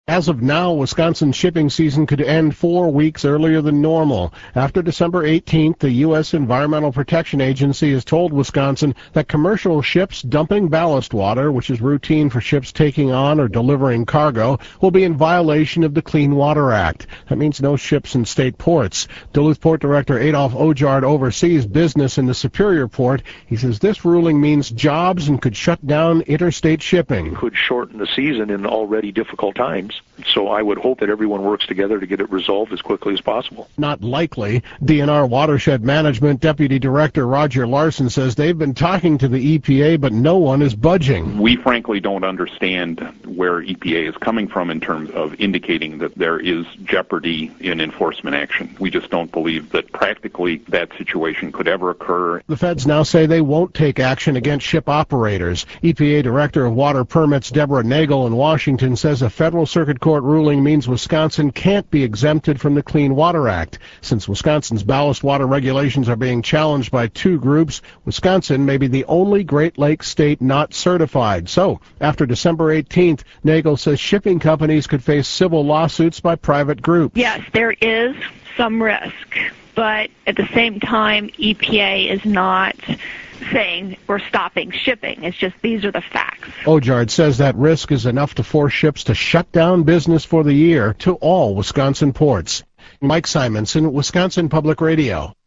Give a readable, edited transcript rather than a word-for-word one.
As of now, Wisconsin's shipping season could end 4 weeks earlier than normal. After December 18th, the U.S. Environmental Protection Agency has told Wisconsin that commercial ships dumping ballast water, which is routine for ships taking on or delivering cargo, will be in violation of the Clean Water Act. That means no ships in state ports. Duluth Port Director Adolf Ojard oversees business in the Superior Port. He says this ruling means jobs and could shut down interstate shipping. Could shorten the season in already difficult times. So I would hope that everyone works together to get it resolved as quickly as possible. Not likely. DNR Watershed Management Deputy Director Roger Larson says they've been talking to the EPA, but no one is budging. We frankly don't understand where EPA is coming from in terms of indicating that there is jeopardy in enforcement action. We just don't believe that practically that situation could ever occur. The feds now say they won't take action against ship operators. EPA Director of Water Permits Deborah Nagel in Washington says a federal circuit court ruling means Wisconsin can't be exempted from the Clean Water Act. Since Wisconsin's ballast water regulations are being challenged by two groups, Wisconsin may be the only Great Lakes state not certified. So, after December 18th, Nagel says shipping companies could face civil lawsuits by private groups. Yes, there is some risk, but at the same time, EPA is not saying we're stopping shipping. It's just these are the facts. Ojard says that risk is enough to force ships to shut down business for the year to all Wisconsin ports. Mike Simonson, Wisconsin Public Radio.